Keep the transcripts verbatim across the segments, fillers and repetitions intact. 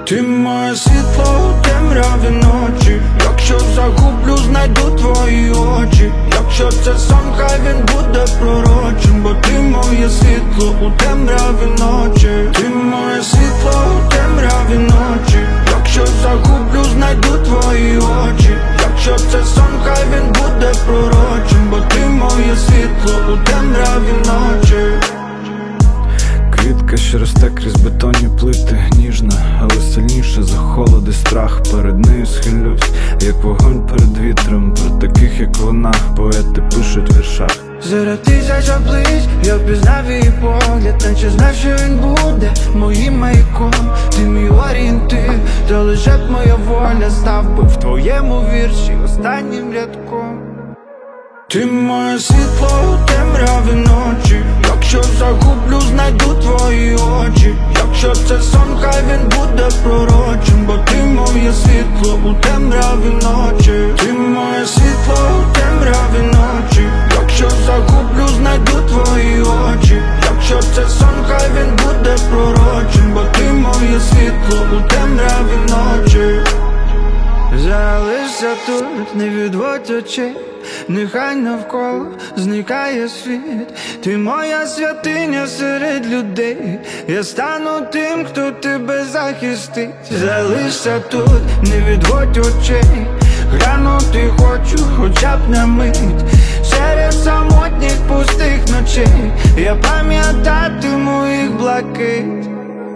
Ти моє світло у темряві ночі. Якщо загублю, знайду твої очі. Якщо це сон, хай він буде пророчим, бо ти моє світло у темряві ночі. Ти моє світло у темряві ночі. Якщо загублю, знайду твої очі. Якщо це сон, хай він буде пророчим, бо ти моє світло у темряві ночі. Квітка, що росте крізь бетонні плити, ніжна, але сильніше за холод і страх. Перед нею схилюсь, як вогонь перед вітром. Про таких, як вона, поети пишуть в віршах. Серед тисяч облич я впізнав її погляд, наче знав, що він буде моїм маяком. Ти мій орієнтир, та лише б моя воля став би в твоєму вірші останнім рядком. Ти моє світло у темряві ночі. Якщо загублю, знайду твої очі. Якщо це сон, хай він буде пророчим, бо ти моє світло у темряві ночі. Ти моє світло у темряві ночі. Якщо загублю, знайду твої очі. Якщо це сон, хай він буде пророчим, бо ти моє світло у темряві ночі. Залишся тут, не відводь очей. Нехай навколо зникає світ. Ти моя святиня серед людей. Я стану тим, хто тебе захистить. Залишся тут, не відводь очей. Глянути хочу хоча б на мить. Серед самотніх пустих ночей я пам'ятатиму їх блакить.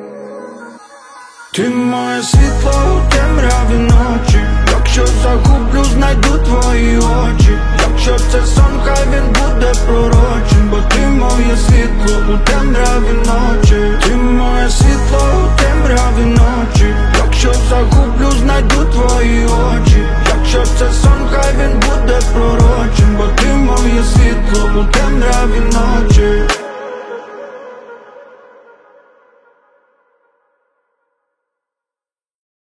Ти моє світло у темряві ночі. Якщо загублю, знайду твої очі. Якщо це сон, хай він буде пророчим, бо ти моє світло у темряві ночі. Ти моє світло у темряві ночі. Якщо загублю, знайду твої очі. Якщо це сон, хай він буде пророчим, бо ти моє світло у темряві ночі.